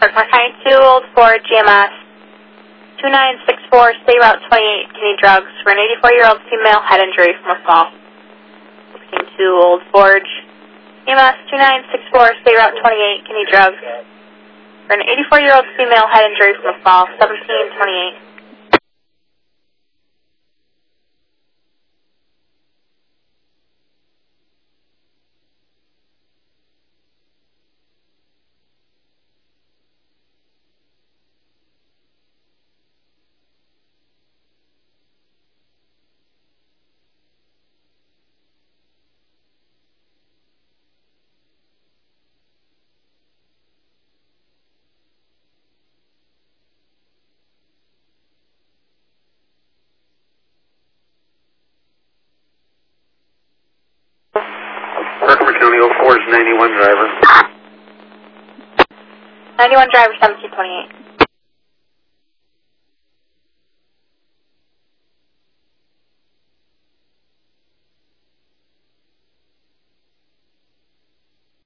92 Old Ford GMS 2964, State Route 28, Kenny Drugs, for an 84-year-old female head injury from a fall. 162 Old Ford GMS 2964, State Route 28, Kenny Drugs, for an 84-year-old female head injury from a fall. 1728. Herkimer County 04 is 91 driver. 91 driver, 1728.